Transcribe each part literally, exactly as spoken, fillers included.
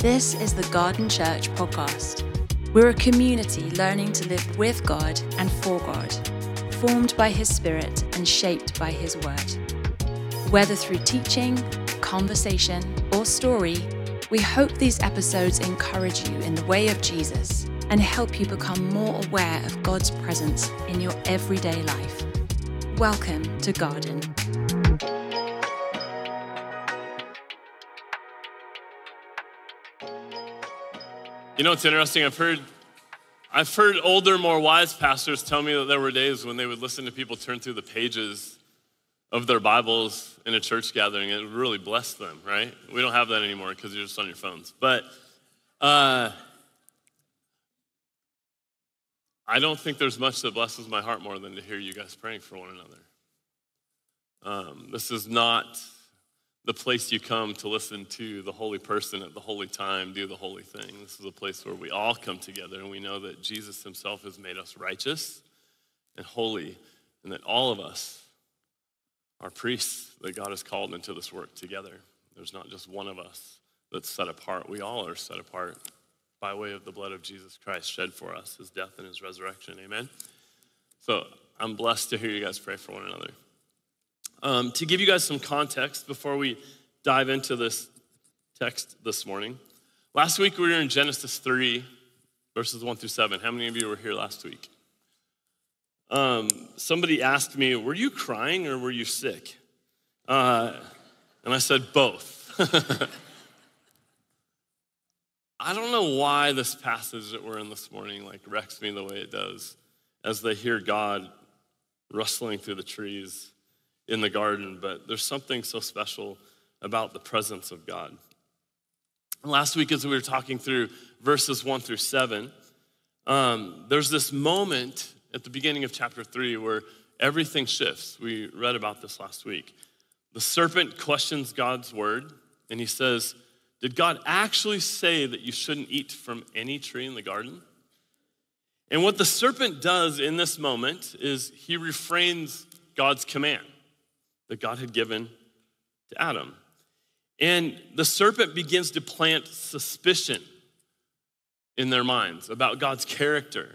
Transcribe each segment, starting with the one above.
This is the Garden Church podcast. We're a community learning to live with God and for God, formed by His Spirit and shaped by His Word. Whether through teaching, conversation, or story, we hope these episodes encourage you in the way of Jesus and help you become more aware of God's presence in your everyday life. Welcome to Garden. You know, it's interesting. I've heard, I've heard older, more wise pastors tell me that there were days when they would listen to people turn through the pages of their Bibles in a church gathering, and it really blessed them, right? We don't have that anymore because you're just on your phones. But uh, I don't think there's much that blesses my heart more than to hear you guys praying for one another. Um, this is not the place you come to listen to the holy person at the holy time do the holy thing. This is a place where we all come together and we know that Jesus himself has made us righteous and holy, and that all of us are priests that God has called into this work together. There's not just one of us that's set apart. We all are set apart by way of the blood of Jesus Christ shed for us, his death and his resurrection, amen? So I'm blessed to hear you guys pray for one another. Um, to give you guys some context before we dive into this text this morning, last week we were in Genesis three, verses one through seven. How many of you were here last week? Um, somebody asked me, were you crying or were you sick? Uh, and I said, both. I don't know why this passage that we're in this morning like wrecks me the way it does as they hear God rustling through the trees in the garden, but there's something so special about the presence of God. And last week, as we were talking through verses one through seven, um, there's this moment at the beginning of chapter three where everything shifts. We read about this last week. The serpent questions God's word, and he says, did God actually say that you shouldn't eat from any tree in the garden? And what the serpent does in this moment is he refrains God's command that God had given to Adam. And the serpent begins to plant suspicion in their minds about God's character.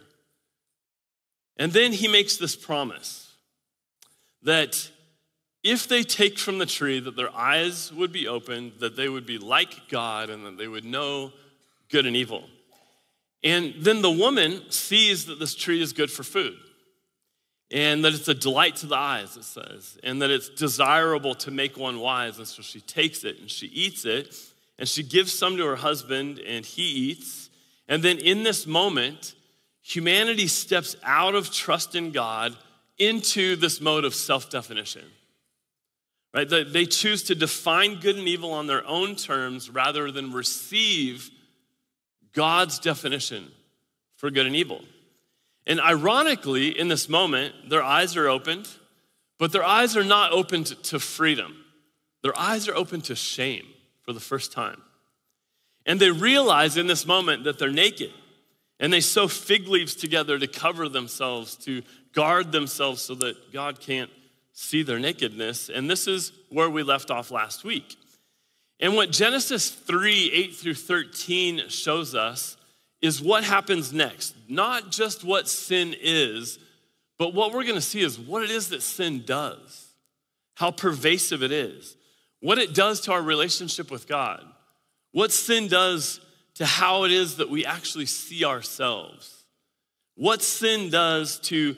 And then he makes this promise that if they take from the tree, that their eyes would be opened, that they would be like God, and that they would know good and evil. And then the woman sees that this tree is good for food, and that it's a delight to the eyes, it says, and that it's desirable to make one wise. And so she takes it and she eats it, and she gives some to her husband, and he eats. And then in this moment, humanity steps out of trust in God into this mode of self-definition. Right? They choose to define good and evil on their own terms rather than receive God's definition for good and evil. And ironically, in this moment, their eyes are opened, but their eyes are not opened to freedom. Their eyes are open to shame for the first time. And they realize in this moment that they're naked, and they sew fig leaves together to cover themselves, to guard themselves so that God can't see their nakedness. And this is where we left off last week. And what Genesis three, eight through thirteen shows us is what happens next. Not just what sin is, but what we're gonna see is what it is that sin does, how pervasive it is, what it does to our relationship with God, what sin does to how it is that we actually see ourselves, what sin does to,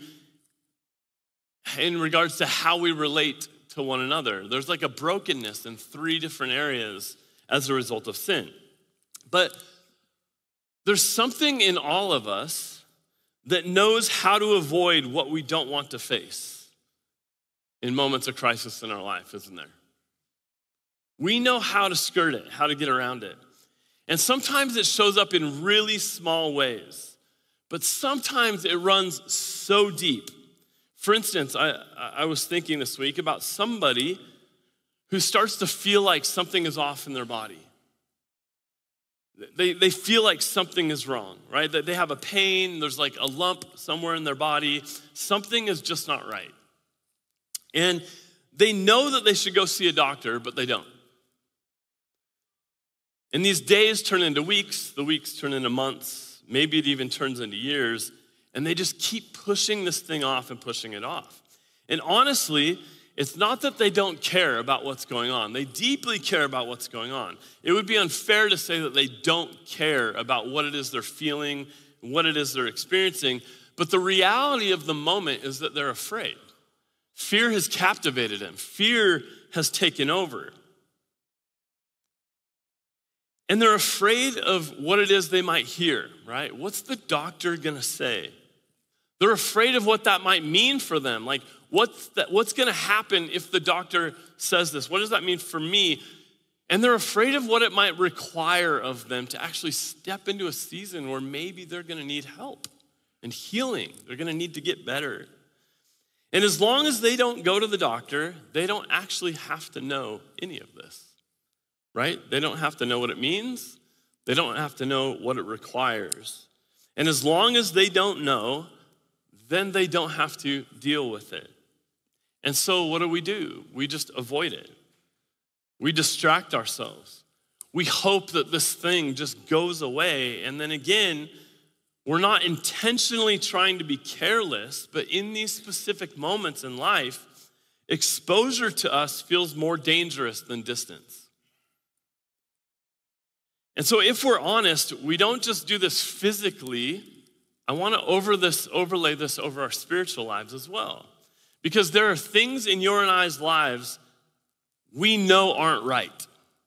in regards to how we relate to one another. There's like a brokenness in three different areas as a result of sin. But there's something in all of us that knows how to avoid what we don't want to face in moments of crisis in our life, isn't there? We know how to skirt it, how to get around it. And sometimes it shows up in really small ways, but sometimes it runs so deep. For instance, I, I was thinking this week about somebody who starts to feel like something is off in their body. They, they feel like something is wrong, right? That they have a pain, there's like a lump somewhere in their body. Something is just not right. And they know that they should go see a doctor, but they don't. And these days turn into weeks, the weeks turn into months, maybe it even turns into years, and they just keep pushing this thing off and pushing it off. And honestly, it's not that they don't care about what's going on. They deeply care about what's going on. It would be unfair to say that they don't care about what it is they're feeling, what it is they're experiencing, but the reality of the moment is that they're afraid. Fear has captivated them. Fear has taken over. And they're afraid of what it is they might hear, right? What's the doctor gonna say? They're afraid of what that might mean for them. Like, what's that, what's gonna happen if the doctor says this? What does that mean for me? And they're afraid of what it might require of them to actually step into a season where maybe they're gonna need help and healing. They're gonna need to get better. And as long as they don't go to the doctor, they don't actually have to know any of this, right? They don't have to know what it means. They don't have to know what it requires. And as long as they don't know, then they don't have to deal with it. And so what do we do? We just avoid it. We distract ourselves. We hope that this thing just goes away. And then again, we're not intentionally trying to be careless, but in these specific moments in life, exposure to us feels more dangerous than distance. And so if we're honest, we don't just do this physically. I want to over this, overlay this over our spiritual lives as well. Because there are things in your and I's lives we know aren't right.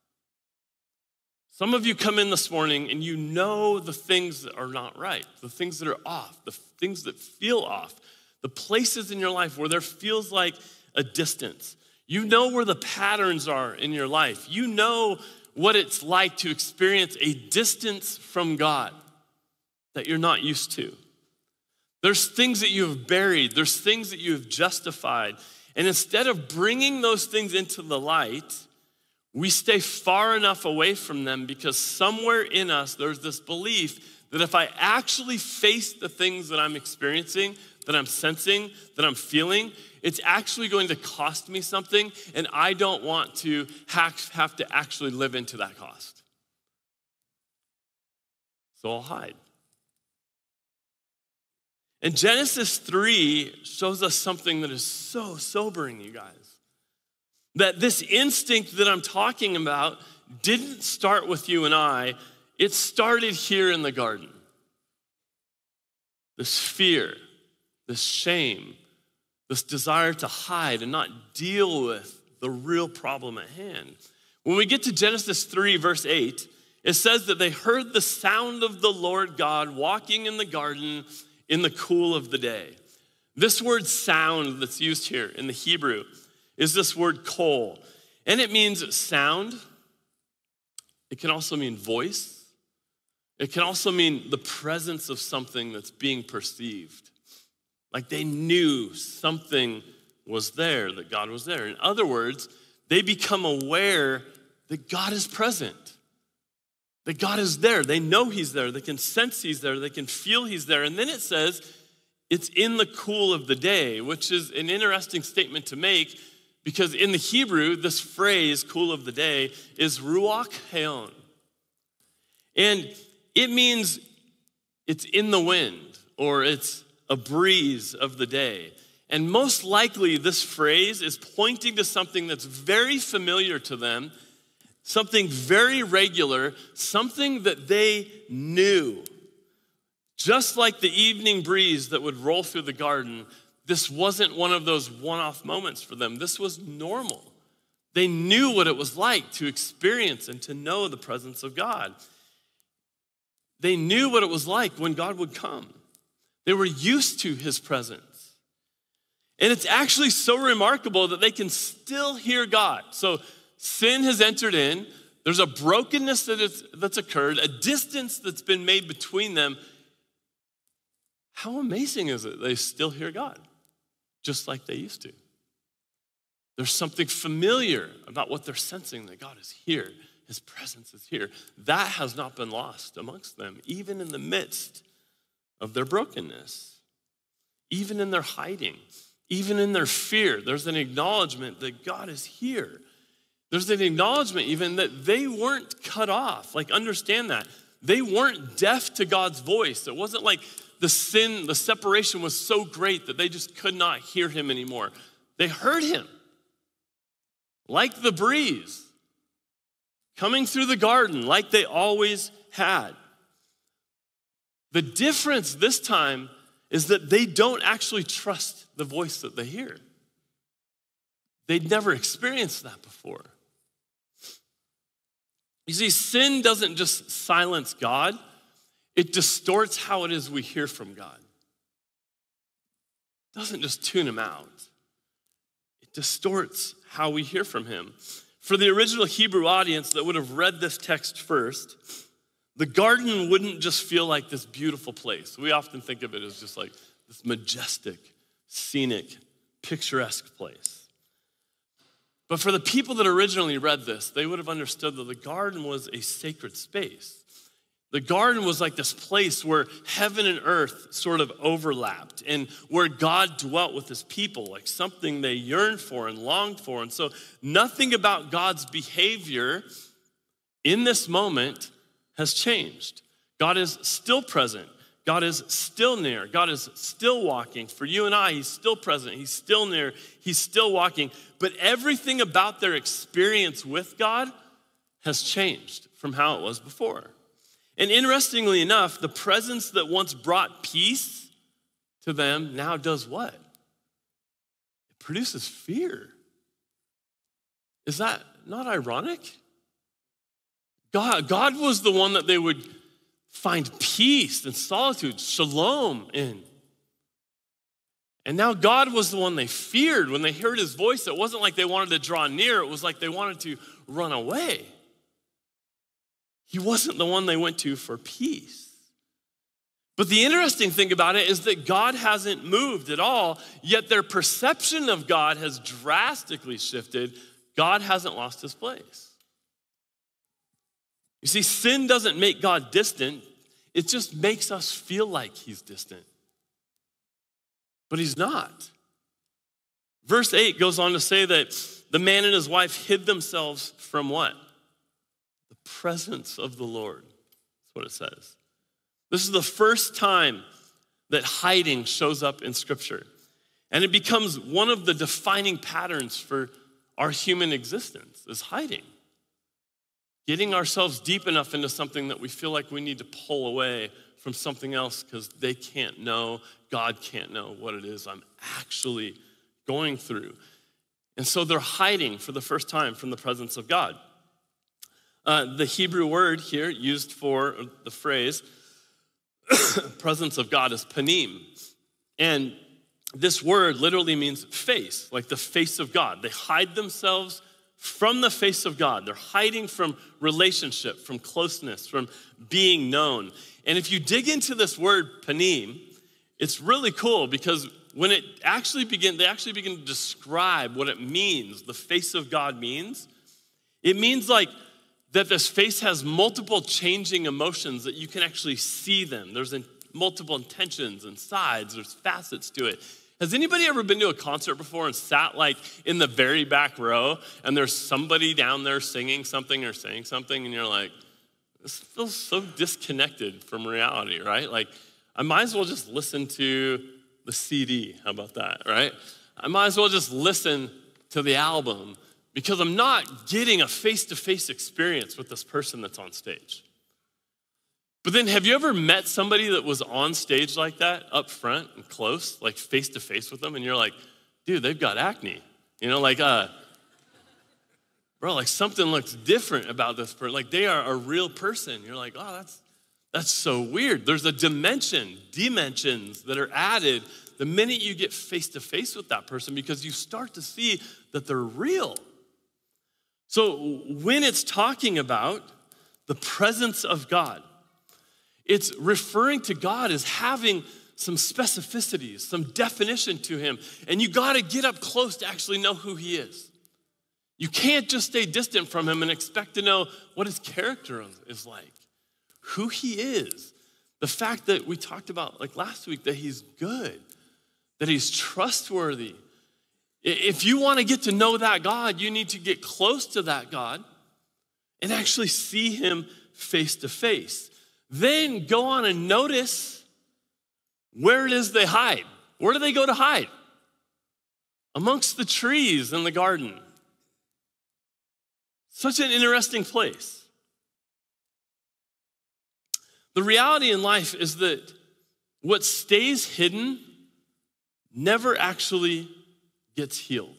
Some of you come in this morning and you know the things that are not right, the things that are off, the things that feel off, the places in your life where there feels like a distance. You know where the patterns are in your life. You know what it's like to experience a distance from God that you're not used to. There's things that you have buried. There's things that you have justified. And instead of bringing those things into the light, we stay far enough away from them because somewhere in us, there's this belief that if I actually face the things that I'm experiencing, that I'm sensing, that I'm feeling, it's actually going to cost me something, and I don't want to have to actually live into that cost. So I'll hide. And Genesis three shows us something that is so sobering, you guys. That this instinct that I'm talking about didn't start with you and I. It started here in the garden. This fear, this shame, this desire to hide and not deal with the real problem at hand. When we get to Genesis three, verse eight, it says that they heard the sound of the Lord God walking in the garden in the cool of the day. This word sound that's used here in the Hebrew is this word kol. And it means sound. It can also mean voice. It can also mean the presence of something that's being perceived. Like they knew something was there, that God was there. In other words, they become aware that God is present. That God is there. They know he's there. They can sense he's there. They can feel he's there. And then it says it's in the cool of the day, which is an interesting statement to make because in the Hebrew, this phrase, cool of the day, is ruach haon. And it means it's in the wind or it's a breeze of the day. And most likely this phrase is pointing to something that's very familiar to them, something very regular, something that they knew. Just like the evening breeze that would roll through the garden, this wasn't one of those one-off moments for them. This was normal. They knew what it was like to experience and to know the presence of God. They knew what it was like when God would come. They were used to his presence. And it's actually so remarkable that they can still hear God. So sin has entered in. There's a brokenness that is, that's occurred, a distance that's been made between them. How amazing is it they still hear God, just like they used to? There's something familiar about what they're sensing, that God is here. His presence is here. That has not been lost amongst them, even in the midst of their brokenness, even in their hiding, even in their fear. There's an acknowledgement that God is here. There's an acknowledgement even that they weren't cut off. Like, understand that. They weren't deaf to God's voice. It wasn't like the sin, the separation was so great that they just could not hear him anymore. They heard him. Like the breeze coming through the garden, like they always had. The difference this time is that they don't actually trust the voice that they hear. They'd never experienced that before. You see, sin doesn't just silence God, it distorts how it is we hear from God. It doesn't just tune him out. It distorts how we hear from him. For the original Hebrew audience that would have read this text first, the garden wouldn't just feel like this beautiful place. We often think of it as just like this majestic, scenic, picturesque place. But for the people that originally read this, they would have understood that the garden was a sacred space. The garden was like this place where heaven and earth sort of overlapped and where God dwelt with his people, like something they yearned for and longed for. And so nothing about God's behavior in this moment has changed. God is still present. God is still near. God is still walking. For you and I, he's still present. He's still near. He's still walking. But everything about their experience with God has changed from how it was before. And interestingly enough, the presence that once brought peace to them now does what? It produces fear. Is that not ironic? God, God was the one that they would find peace and solitude, shalom in. And now God was the one they feared. When they heard his voice, it wasn't like they wanted to draw near. It was like they wanted to run away. He wasn't the one they went to for peace. But the interesting thing about it is that God hasn't moved at all, yet their perception of God has drastically shifted. God hasn't lost his place. You see, sin doesn't make God distant. It just makes us feel like he's distant. But he's not. Verse eight goes on to say that the man and his wife hid themselves from what? The presence of the Lord. That's what it says. This is the first time that hiding shows up in Scripture. And it becomes one of the defining patterns for our human existence, is hiding. Getting ourselves deep enough into something that we feel like we need to pull away from something else because they can't know, God can't know what it is I'm actually going through. And so they're hiding for the first time from the presence of God. Uh, the Hebrew word here used for the phrase presence of God is panim. And this word literally means face, like the face of God. They hide themselves from the face of God. They're hiding from relationship, from closeness, from being known. And if you dig into this word panim, it's really cool because when it actually begin, they actually begin to describe what it means, the face of God means. It means like that this face has multiple changing emotions that you can actually see them. There's multiple intentions and sides, there's facets to it. Has anybody ever been to a concert before and sat like in the very back row and there's somebody down there singing something or saying something and you're like, this feels so disconnected from reality, right? Like, I might as well just listen to the C D. How about that, right? I might as well just listen to the album because I'm not getting a face-to-face experience with this person that's on stage. But then have you ever met somebody that was on stage like that, up front and close, like face-to-face with them, and you're like, dude, they've got acne. You know, like, uh, bro, like something looks different about this person. Like they are a real person. You're like, oh, that's that's so weird. There's a dimension, dimensions that are added the minute you get face-to-face with that person because you start to see that they're real. So when it's talking about the presence of God, it's referring to God as having some specificities, some definition to him. And you gotta get up close to actually know who he is. You can't just stay distant from him and expect to know what his character is like, who he is. The fact that we talked about like last week, that he's good, that he's trustworthy, If you want to get to know that God, you need to get close to that God and actually see him face to face. Then go on and notice where it is they hide. Where do they go to hide? Amongst the trees in the garden. Such an interesting place. The reality in life is that what stays hidden never actually gets healed.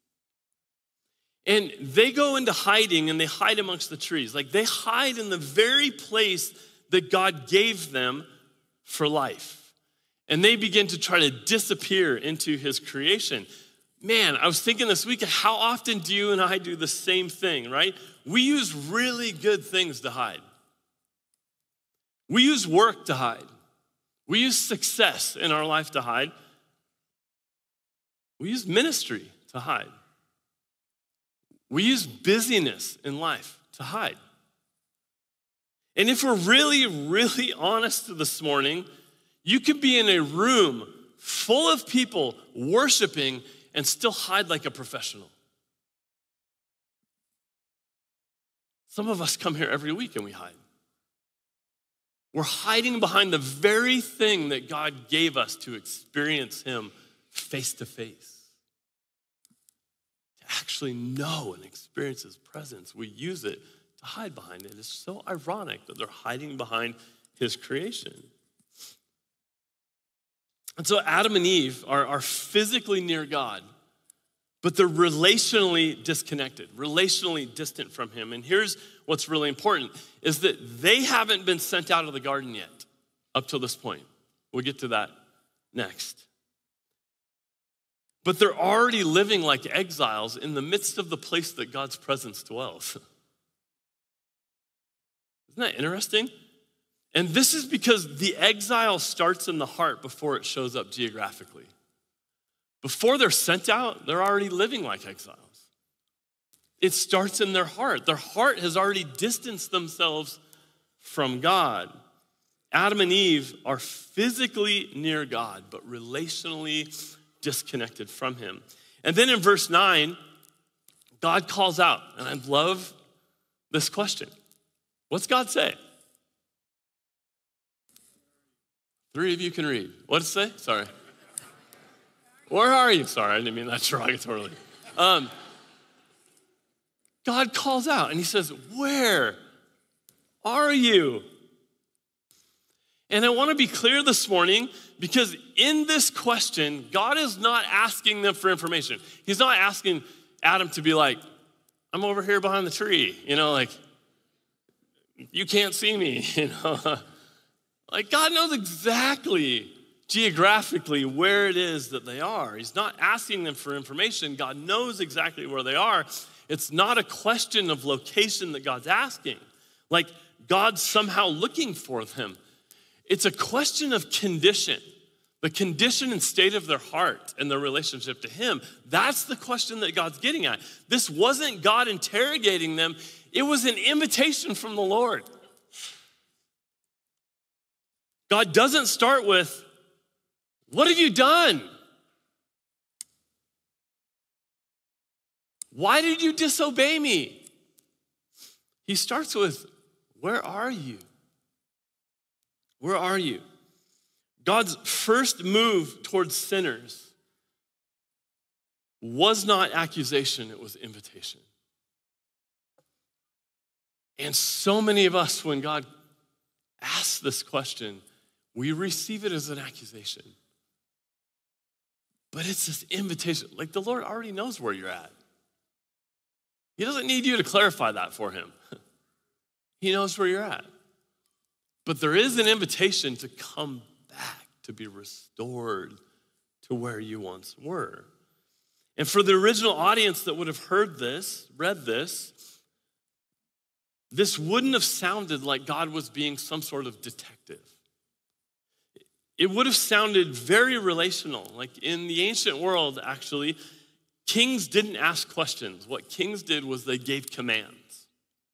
And they go into hiding and they hide amongst the trees. Like they hide in the very place that God gave them for life. And they begin to try to disappear into his creation. Man, I was thinking this week, how often do you and I do the same thing, right? We use really good things to hide. We use work to hide. We use success in our life to hide. We use ministry to hide. We use busyness in life to hide. And if we're really, really honest this morning, you could be in a room full of people worshiping and still hide like a professional. Some of us come here every week and we hide. We're hiding behind the very thing that God gave us to experience him face to face. To actually know and experience his presence, we use it to hide behind it. It's so ironic that they're hiding behind his creation. And so Adam and Eve are, are physically near God, but they're relationally disconnected, relationally distant from him. And here's what's really important, is that they haven't been sent out of the garden yet up till this point. We'll get to that next. But they're already living like exiles in the midst of the place that God's presence dwells. Isn't that interesting? And this is because the exile starts in the heart before it shows up geographically. Before they're sent out, they're already living like exiles. It starts in their heart. Their heart has already distanced themselves from God. Adam and Eve are physically near God, but relationally disconnected from him. And then in verse nine, God calls out, and I love this question. What's God say? Three of you can read. What does it say? Sorry. Where are you? Sorry, I didn't mean that derogatorily. Um, God calls out and he says, where are you? And I want to be clear this morning because in this question, God is not asking them for information. He's not asking Adam to be like, I'm over here behind the tree, you know, like, you can't see me, you know. Like God knows exactly geographically where it is that they are. He's not asking them for information. God knows exactly where they are. It's not a question of location that God's asking. Like God's somehow looking for them. It's a question of condition. The condition and state of their heart and their relationship to him. That's the question that God's getting at. This wasn't God interrogating them. It was an invitation from the Lord. God doesn't start with, what have you done? Why did you disobey me? He starts with, where are you? Where are you? God's first move towards sinners was not accusation, it was invitation. And so many of us, when God asks this question, we receive it as an accusation. But it's this invitation. Like the Lord already knows where you're at. He doesn't need you to clarify that for him. He knows where you're at. But there is an invitation to come back, to be restored to where you once were. And for the original audience that would have heard this, read this, this wouldn't have sounded like God was being some sort of detective. It would have sounded very relational. Like in the ancient world, actually, kings didn't ask questions. What kings did was they gave commands.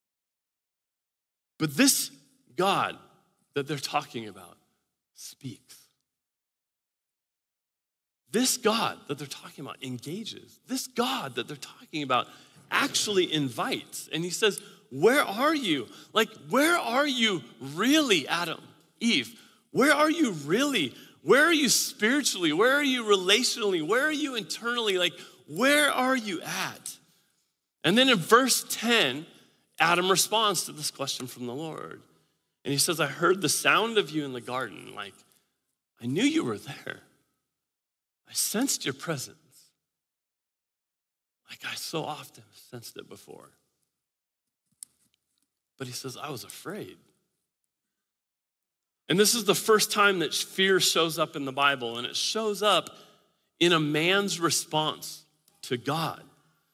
But this God that they're talking about speaks. this God that they're talking about engages. This God that they're talking about actually invites. And he says, where are you? Like, where are you really, Adam, Eve? Where are you really? Where are you spiritually? Where are you relationally? Where are you internally? Like, where are you at? And then in verse ten, Adam responds to this question from the Lord. And he says, I heard the sound of you in the garden. Like, I knew you were there. I sensed your presence. Like I so often sensed it before. But he says, I was afraid. And this is the first time that fear shows up in the Bible, and it shows up in a man's response to God.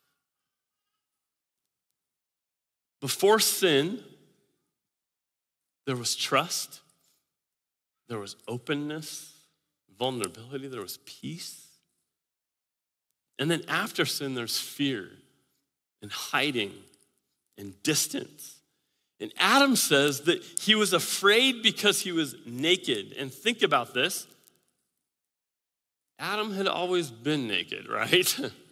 Before sin, there was trust, there was openness, vulnerability, there was peace. And then after sin, there's fear and hiding and distance. And Adam says that he was afraid because he was naked. And think about this. Adam had always been naked, right?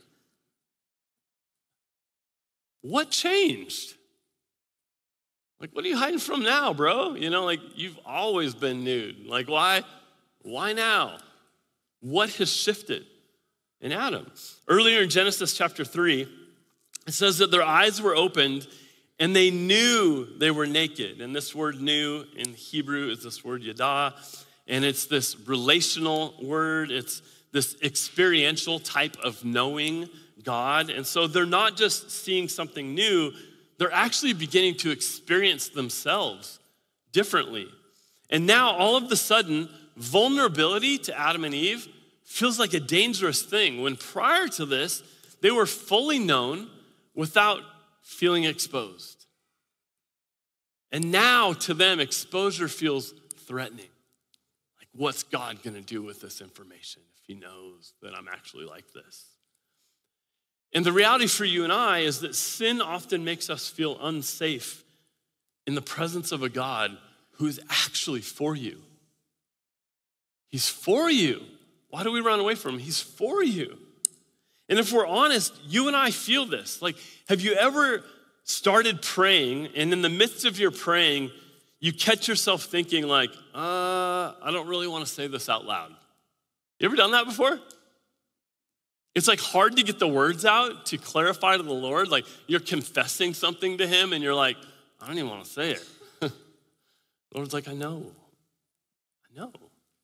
What changed? Like, what are you hiding from now, bro? You know, like, you've always been nude. Like, why? Why now? What has shifted in Adam? Earlier in Genesis chapter three, it says that their eyes were opened and they knew they were naked. And this word knew in Hebrew is this word yada, and it's this relational word. It's this experiential type of knowing God. And so they're not just seeing something new, they're actually beginning to experience themselves differently. And now all of a sudden, vulnerability to Adam and Eve feels like a dangerous thing, when prior to this, they were fully known without feeling exposed. And now to them, exposure feels threatening. Like, what's God gonna do with this information if he knows that I'm actually like this? And the reality for you and I is that sin often makes us feel unsafe in the presence of a God who is actually for you. He's for you. Why do we run away from him? He's for you. And if we're honest, you and I feel this. Like, have you ever started praying, and in the midst of your praying, you catch yourself thinking like, uh, I don't really want to say this out loud? You ever done that before? It's like hard to get the words out to clarify to the Lord. Like, you're confessing something to him and you're like, I don't even want to say it. The Lord's like, I know. I know.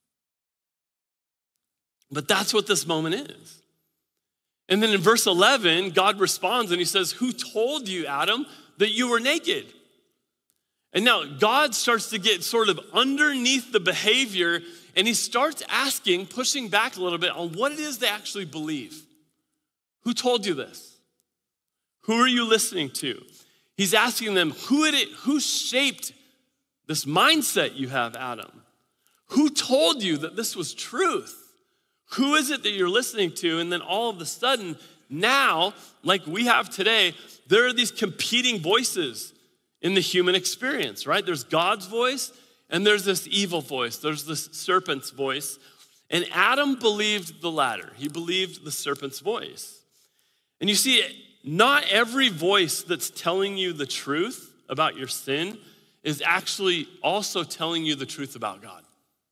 But that's what this moment is. And then in verse eleven, God responds and he says, who told you, Adam, that you were naked? And now God starts to get sort of underneath the behavior, and he starts asking, pushing back a little bit on what it is they actually believe. Who told you this? Who are you listening to? He's asking them, who it, who shaped this mindset you have, Adam? Who told you that this was truth? Who is it that you're listening to? And then all of a sudden, now, like we have today, there are these competing voices in the human experience, right? There's God's voice, and there's this evil voice. There's this serpent's voice. And Adam believed the latter. He believed the serpent's voice. And you see, not every voice that's telling you the truth about your sin is actually also telling you the truth about God.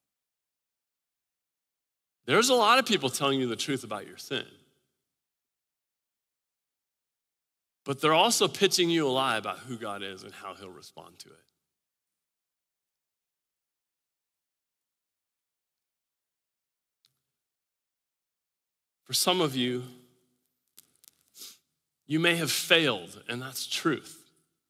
There's a lot of people telling you the truth about your sin. But they're also pitching you a lie about who God is and how he'll respond to it. For some of you, you may have failed, and that's truth.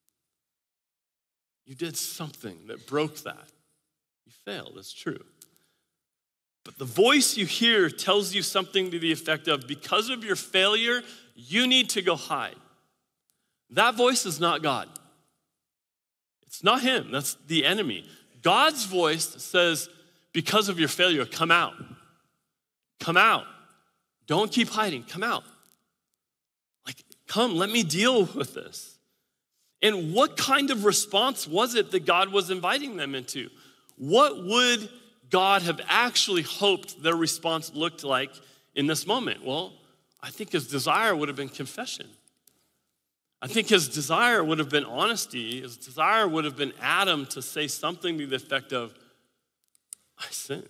You did something that broke that. You failed, it's true. But the voice you hear tells you something to the effect of, because of your failure, you need to go hide. That voice is not God. It's not him, that's the enemy. God's voice says, because of your failure, come out. Come out. Don't keep hiding, come out. Like, come, let me deal with this. And what kind of response was it that God was inviting them into? What would God have actually hoped their response looked like in this moment? Well, I think his desire would have been confession. I think his desire would have been honesty. His desire would have been Adam to say something to the effect of, I sinned.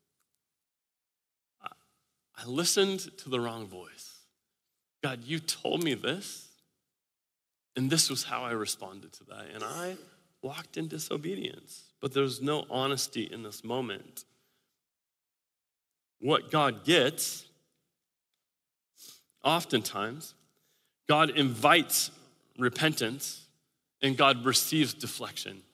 I, I listened to the wrong voice. God, you told me this, and this was how I responded to that. And I walked in disobedience. But there's no honesty in this moment. What God gets, oftentimes, God invites repentance and God receives deflection. And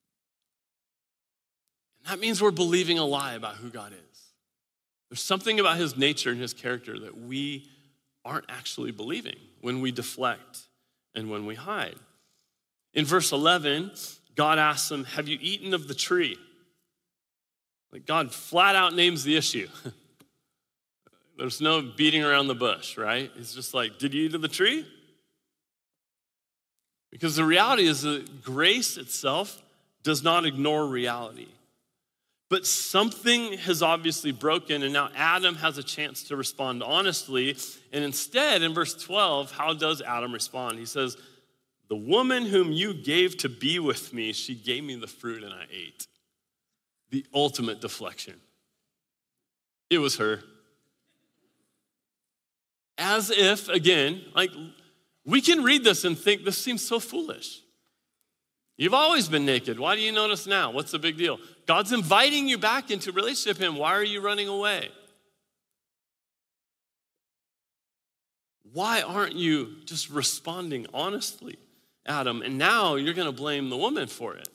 that means we're believing a lie about who God is. There's something about his nature and his character that we aren't actually believing when we deflect and when we hide. In verse eleven, God asks them, have you eaten of the tree? Like God flat out names the issue. There's no beating around the bush, right? He's just like, did you eat of the tree? Because the reality is that grace itself does not ignore reality. But something has obviously broken, and now Adam has a chance to respond honestly. And instead, in verse twelve, how does Adam respond? He says, the woman whom you gave to be with me, she gave me the fruit and I ate. The ultimate deflection. It was her. As if, again, like we can read this and think this seems so foolish. You've always been naked. Why do you notice now? What's the big deal? God's inviting you back into relationship with him. Why are you running away? Why aren't you just responding honestly, Adam? And now you're going to blame the woman for it.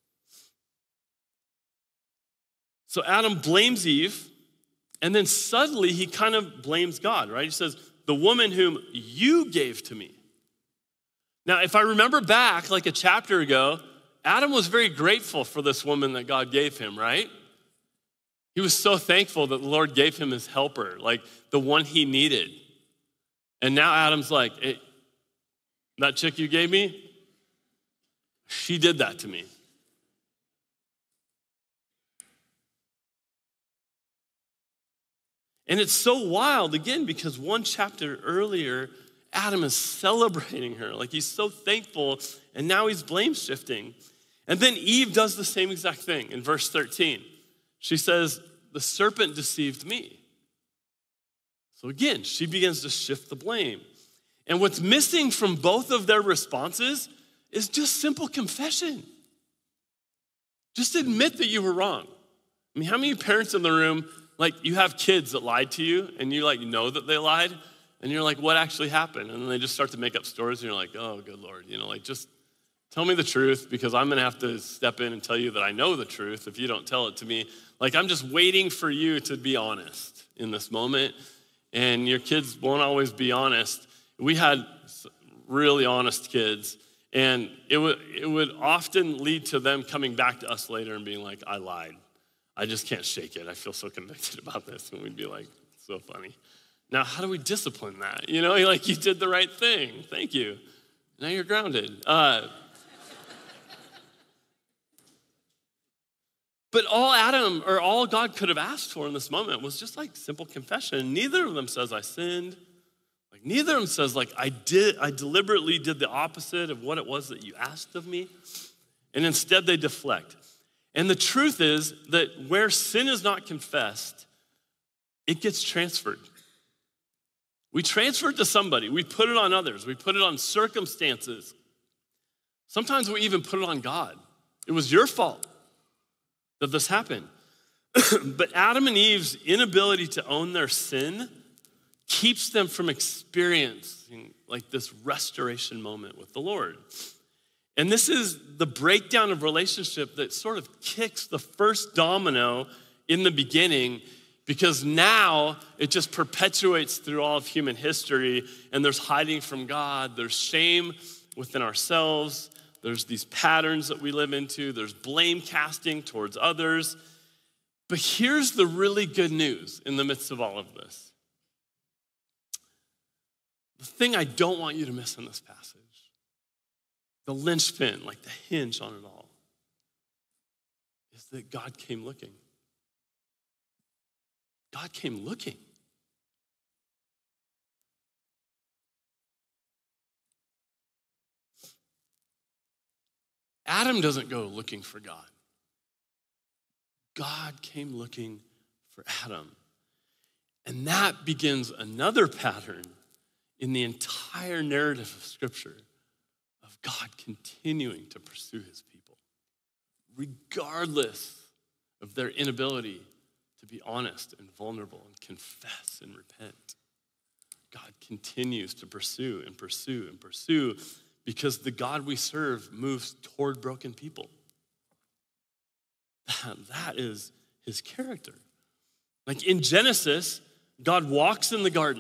So Adam blames Eve, and then suddenly he kind of blames God, right? He says, the woman whom you gave to me. Now, if I remember back like a chapter ago, Adam was very grateful for this woman that God gave him, right? He was so thankful that the Lord gave him his helper, like the one he needed. And now Adam's like, hey, that chick you gave me, she did that to me. And it's so wild, again, because one chapter earlier, Adam is celebrating her. Like he's so thankful, and now he's blame shifting. And then Eve does the same exact thing in verse thirteen. She says, the serpent deceived me. So again, she begins to shift the blame. And what's missing from both of their responses is just simple confession. Just admit that you were wrong. I mean, how many parents in the room, like you have kids that lied to you and you like know that they lied and you're like, what actually happened? And then they just start to make up stories and you're like, oh, good Lord, you know, like just tell me the truth because I'm gonna have to step in and tell you that I know the truth if you don't tell it to me. Like I'm just waiting for you to be honest in this moment, and your kids won't always be honest. We had really honest kids, and it would it would often lead to them coming back to us later and being like, I lied. I just can't shake it. I feel so convicted about this. And we'd be like, so funny. Now, how do we discipline that? You know, like you did the right thing. Thank you. Now you're grounded. Uh, but all Adam or all God could have asked for in this moment was just like simple confession. Neither of them says I sinned. Like neither of them says like I did. I deliberately did the opposite of what it was that you asked of me. And instead they deflect. And the truth is that where sin is not confessed, it gets transferred. We transfer it to somebody. We put it on others. We put it on circumstances. Sometimes we even put it on God. It was your fault that this happened. But Adam and Eve's inability to own their sin keeps them from experiencing like this restoration moment with the Lord. And this is the breakdown of relationship that sort of kicks the first domino in the beginning, because now it just perpetuates through all of human history, and there's hiding from God, there's shame within ourselves, there's these patterns that we live into, there's blame casting towards others. But here's the really good news in the midst of all of this. The thing I don't want you to miss in this passage, the linchpin, like the hinge on it all, is that God came looking. God came looking. Adam doesn't go looking for God. God came looking for Adam. And that begins another pattern in the entire narrative of Scripture of God continuing to pursue his people, regardless of their inability to be honest and vulnerable and confess and repent. God continues to pursue and pursue and pursue because the God we serve moves toward broken people. That is his character. Like in Genesis, God walks in the garden.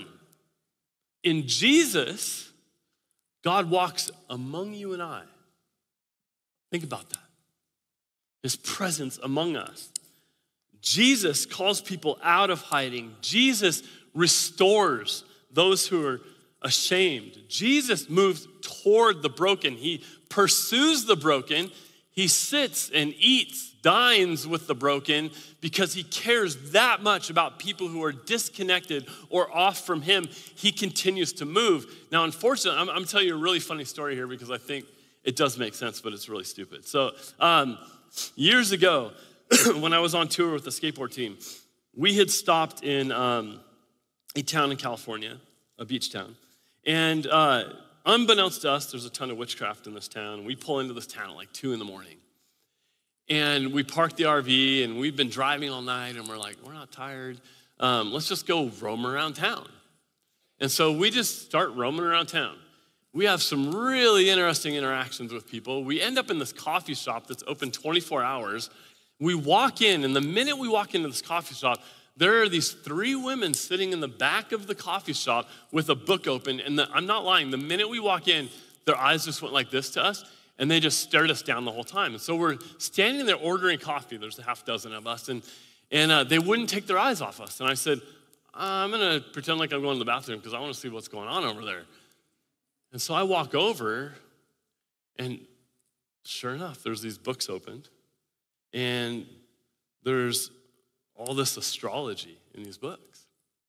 In Jesus, God walks among you and I. Think about that. His presence among us. Jesus calls people out of hiding. Jesus restores those who are ashamed. Jesus moves toward the broken. He pursues the broken. He sits and eats, dines with the broken because he cares that much about people who are disconnected or off from him. He continues to move. Now, unfortunately, I'm, I'm telling you a really funny story here because I think it does make sense, but it's really stupid. So um, years ago, when I was on tour with the skateboard team, we had stopped in um, a town in California, a beach town. And uh, unbeknownst to us, there's a ton of witchcraft in this town. We pull into this town at like two in the morning. And we park the R V, and we've been driving all night, and we're like, we're not tired. Um, let's just go roam around town. And so we just start roaming around town. We have some really interesting interactions with people. We end up in this coffee shop that's open twenty-four hours. We walk in, and the minute we walk into this coffee shop, there are these three women sitting in the back of the coffee shop with a book open. And the, I'm not lying, the minute we walk in, their eyes just went like this to us, and they just stared us down the whole time. And so we're standing there ordering coffee. There's a half dozen of us, and, and uh, they wouldn't take their eyes off us. And I said, I'm gonna pretend like I'm going to the bathroom because I wanna see what's going on over there. And so I walk over, and sure enough, there's these books opened, and there's all this astrology in these books.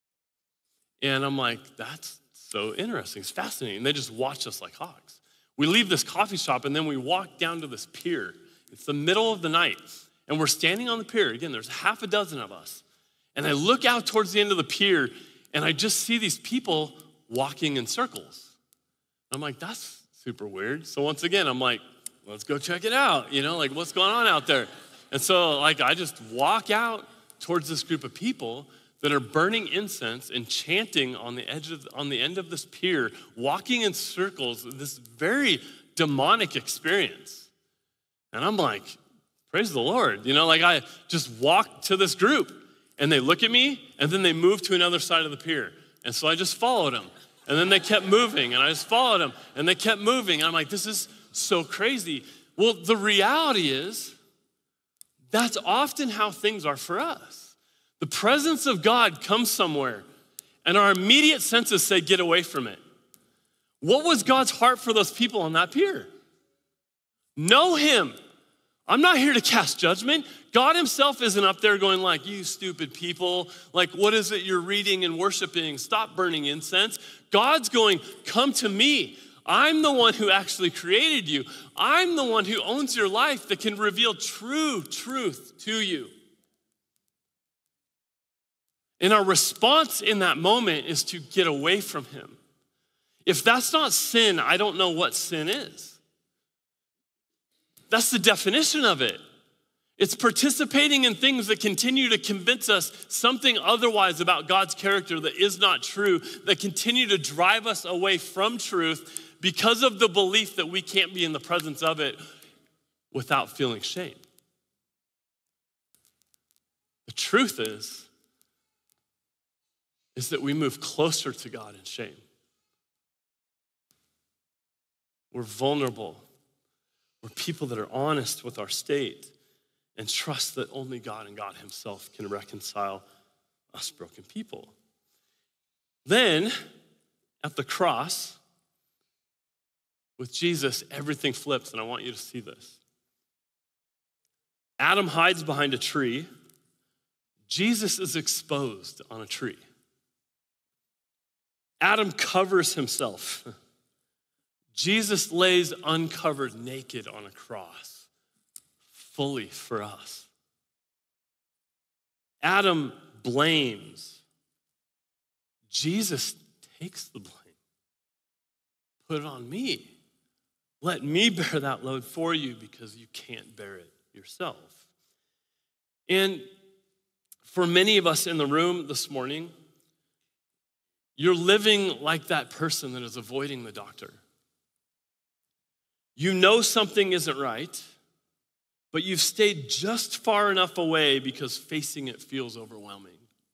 And I'm like, that's so interesting. It's fascinating. And they just watch us like hawks. We leave this coffee shop, and then we walk down to this pier. It's the middle of the night, and we're standing on the pier. Again, there's half a dozen of us. And I look out towards the end of the pier, and I just see these people walking in circles. I'm like, that's super weird. So once again, I'm like, let's go check it out. You know, like what's going on out there? And so like I just walk out towards this group of people that are burning incense and chanting on the edge of, on the end of this pier, walking in circles, this very demonic experience. And I'm like, praise the Lord. You know, like I just walk to this group, and they look at me, and then they move to another side of the pier. And so I just followed them. And then they kept moving, and I just followed them, and they kept moving. And I'm like, this is so crazy. Well, the reality is, that's often how things are for us. The presence of God comes somewhere, and our immediate senses say, get away from it. What was God's heart for those people on that pier? Know him. I'm not here to cast judgment. God himself isn't up there going like, you stupid people, like what is it you're reading and worshiping? Stop burning incense. God's going, come to me. I'm the one who actually created you. I'm the one who owns your life that can reveal true truth to you. And our response in that moment is to get away from him. If that's not sin, I don't know what sin is. That's the definition of it. It's participating in things that continue to convince us something otherwise about God's character that is not true, that continue to drive us away from truth because of the belief that we can't be in the presence of it without feeling shame. The truth is, is that we move closer to God in shame. We're vulnerable. We're people that are honest with our state and trust that only God and God himself can reconcile us broken people. Then, at the cross, with Jesus, everything flips, and I want you to see this. Adam hides behind a tree. Jesus is exposed on a tree. Adam covers himself. Jesus lays uncovered naked on a cross, fully for us. Adam blames. Jesus takes the blame. Put it on me. Let me bear that load for you because you can't bear it yourself. And for many of us in the room this morning, you're living like that person that is avoiding the doctor. You know something isn't right, but you've stayed just far enough away because facing it feels overwhelming.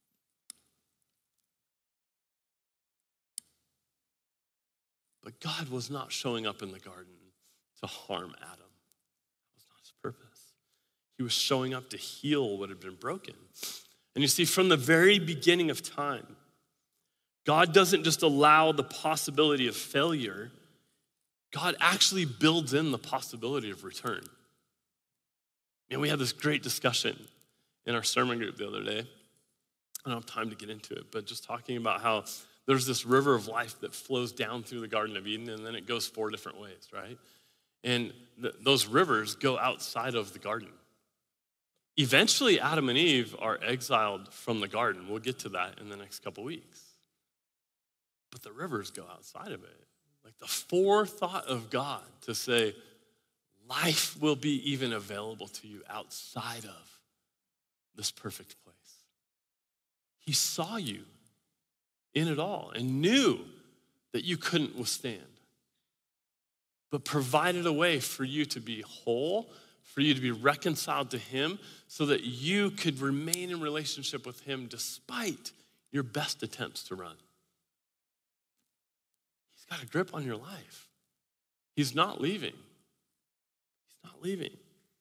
But God was not showing up in the garden to harm Adam. That was not his purpose. He was showing up to heal what had been broken. And you see, from the very beginning of time, God doesn't just allow the possibility of failure. God actually builds in the possibility of return. And we had this great discussion in our sermon group the other day. I don't have time to get into it, but just talking about how there's this river of life that flows down through the Garden of Eden, and then it goes four different ways, right? And th- those rivers go outside of the garden. Eventually, Adam and Eve are exiled from the garden. We'll get to that in the next couple weeks. But the rivers go outside of it. Like the forethought of God to say, life will be even available to you outside of this perfect place. He saw you in it all and knew that you couldn't withstand, but provided a way for you to be whole, for you to be reconciled to him so that you could remain in relationship with him despite your best attempts to run. He's got a grip on your life. He's not leaving. He's not leaving.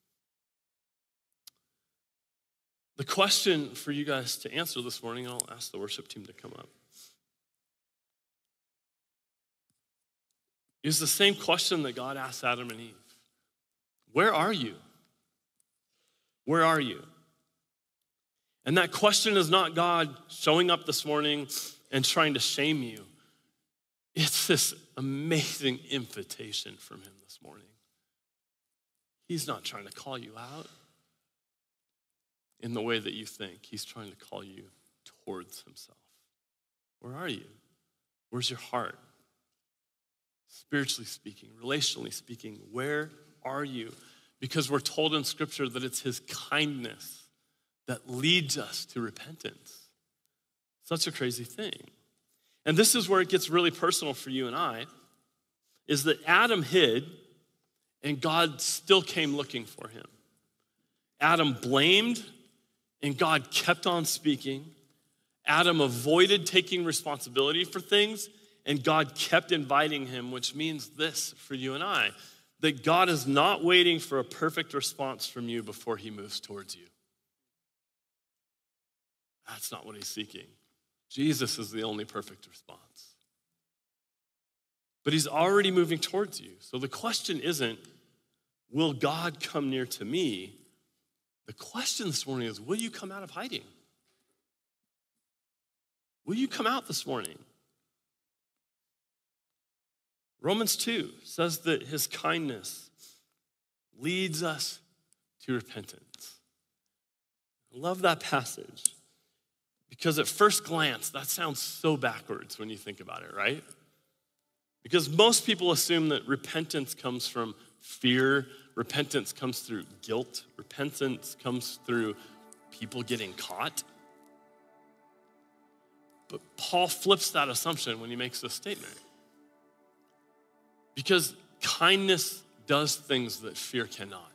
The question for you guys to answer this morning, I'll ask the worship team to come up, is the same question that God asked Adam and Eve. Where are you? Where are you? And that question is not God showing up this morning and trying to shame you. It's this amazing invitation from him this morning. He's not trying to call you out in the way that you think. He's trying to call you towards himself. Where are you? Where's your heart? Spiritually speaking, relationally speaking, where are you? Because we're told in Scripture that it's his kindness that leads us to repentance. Such a crazy thing. And this is where it gets really personal for you and I, is that Adam hid and God still came looking for him. Adam blamed and God kept on speaking. Adam avoided taking responsibility for things and God kept inviting him, which means this for you and I, that God is not waiting for a perfect response from you before he moves towards you. That's not what he's seeking. Jesus is the only perfect response. But he's already moving towards you. So the question isn't, will God come near to me? The question this morning is, will you come out of hiding? Will you come out this morning? Romans two says that his kindness leads us to repentance. I love that passage because at first glance, that sounds so backwards when you think about it, right? Because most people assume that repentance comes from fear, repentance comes through guilt, repentance comes through people getting caught. But Paul flips that assumption when he makes this statement. Because kindness does things that fear cannot.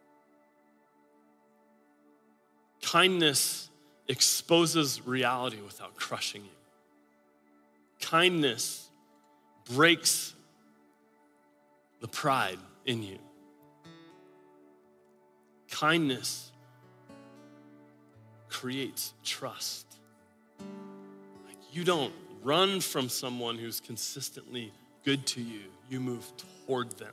Kindness exposes reality without crushing you. Kindness breaks the pride in you. Kindness creates trust. Like you don't run from someone who's consistently good to you. You move toward them.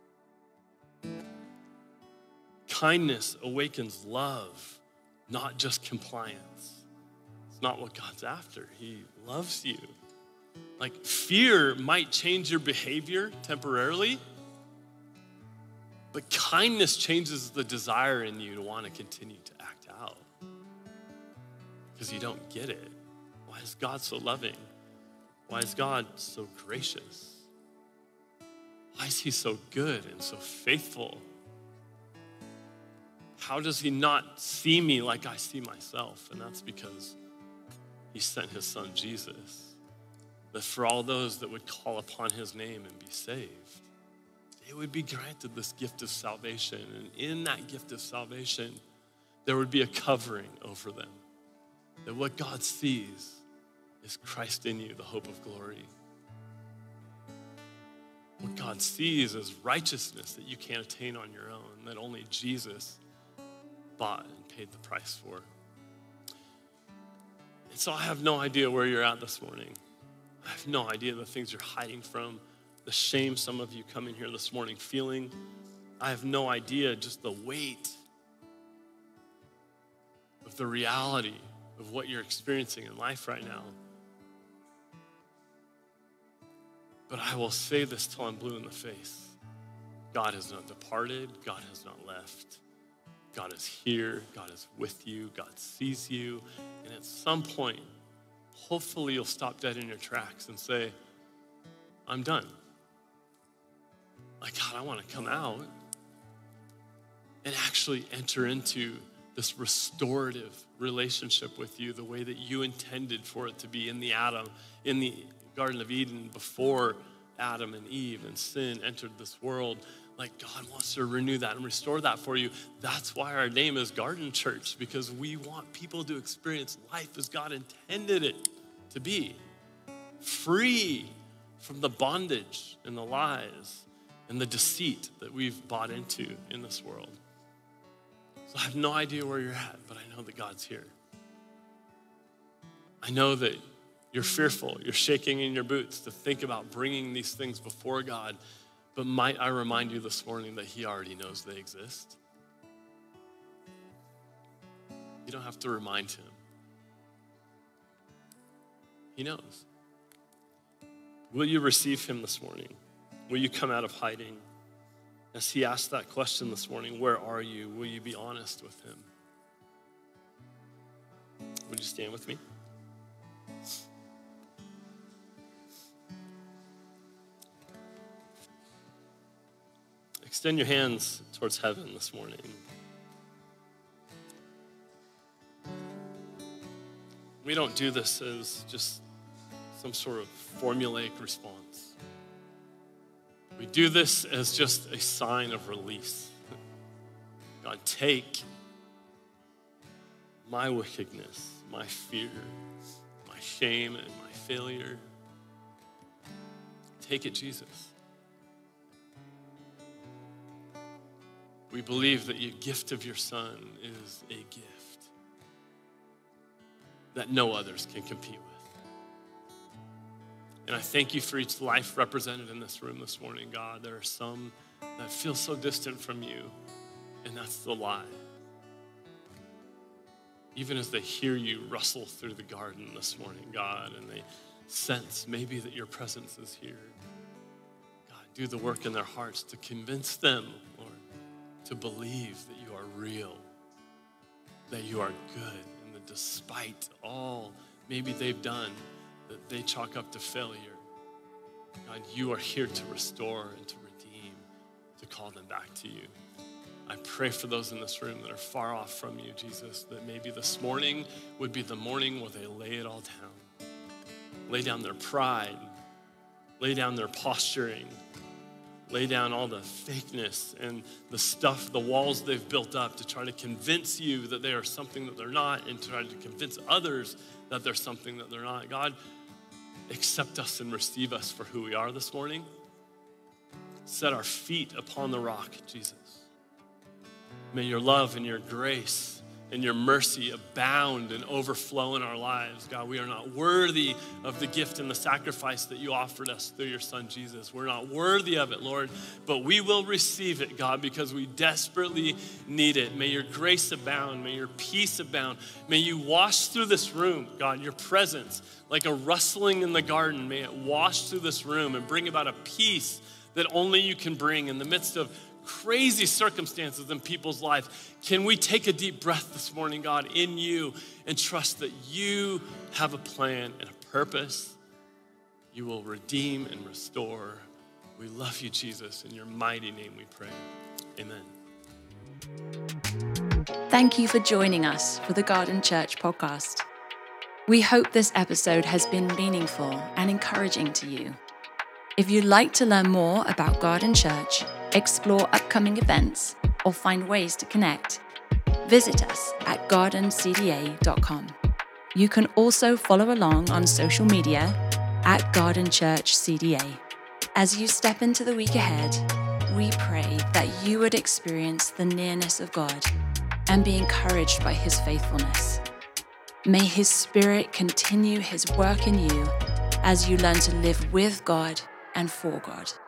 Kindness awakens love, not just compliance. It's not what God's after. He loves you. Like fear might change your behavior temporarily, but kindness changes the desire in you to want to continue to act out because you don't get it. Why is God so loving? Why is God so gracious? Why is he so good and so faithful? How does he not see me like I see myself? And that's because he sent his son Jesus, that for all those that would call upon his name and be saved, they would be granted this gift of salvation. And in that gift of salvation, there would be a covering over them. That what God sees is Christ in you, the hope of glory. What God sees is righteousness that you can't attain on your own, that only Jesus bought and paid the price for. And so I have no idea where you're at this morning. I have no idea the things you're hiding from, the shame some of you come in here this morning feeling. I have no idea just the weight of the reality of what you're experiencing in life right now. But I will say this till I'm blue in the face. God has not departed. God has not left. God is here. God is with you. God sees you. And at some point, hopefully you'll stop dead in your tracks and say, I'm done. Like, God, I want to come out and actually enter into this restorative relationship with you the way that you intended for it to be in the Adam, in the Garden of Eden before Adam and Eve and sin entered this world. Like, God wants to renew that and restore that for you. That's why our name is Garden Church, because we want people to experience life as God intended it to be, free from the bondage and the lies and the deceit that we've bought into in this world. So I have no idea where you're at, but I know that God's here. I know that you're fearful, you're shaking in your boots to think about bringing these things before God, but might I remind you this morning that he already knows they exist. You don't have to remind him. He knows. Will you receive him this morning? Will you come out of hiding? As he asked that question this morning, where are you? Will you be honest with him? Would you stand with me? Extend your hands towards heaven this morning. We don't do this as just some sort of formulaic response. We do this as just a sign of release. God, take my wickedness, my fear, my shame, and my failure. Take it, Jesus. We believe that your gift of your Son is a gift that no others can compete with. And I thank you for each life represented in this room this morning, God. There are some that feel so distant from you, and that's the lie. Even as they hear you rustle through the garden this morning, God, and they sense maybe that your presence is here. God, do the work in their hearts to convince them, Lord, to believe that you are real, that you are good, and that despite all maybe they've done, that they chalk up to failure, God, you are here to restore and to redeem, to call them back to you. I pray for those in this room that are far off from you, Jesus, that maybe this morning would be the morning where they lay it all down. Lay down their pride, lay down their posturing, lay down all the fakeness and the stuff, the walls they've built up to try to convince you that they are something that they're not and to try to convince others that they're something that they're not. God, accept us and receive us for who we are this morning. Set our feet upon the rock, Jesus. May your love and your grace and your mercy abound and overflow in our lives. God, we are not worthy of the gift and the sacrifice that you offered us through your son, Jesus. We're not worthy of it, Lord, but we will receive it, God, because we desperately need it. May your grace abound. May your peace abound. May you wash through this room, God, your presence, like a rustling in the garden. May it wash through this room and bring about a peace that only you can bring in the midst of crazy circumstances in people's life. Can we take a deep breath this morning, God, in you and trust that you have a plan and a purpose? You will redeem and restore. We love you, Jesus. In your mighty name we pray. Amen. Thank you for joining us for the Garden Church podcast. We hope this episode has been meaningful and encouraging to you. If you'd like to learn more about Garden Church, explore upcoming events, or find ways to connect, visit us at garden c d a dot com. You can also follow along on social media at Garden Church C D A. As you step into the week ahead, we pray that you would experience the nearness of God and be encouraged by his faithfulness. May his Spirit continue his work in you as you learn to live with God and for God.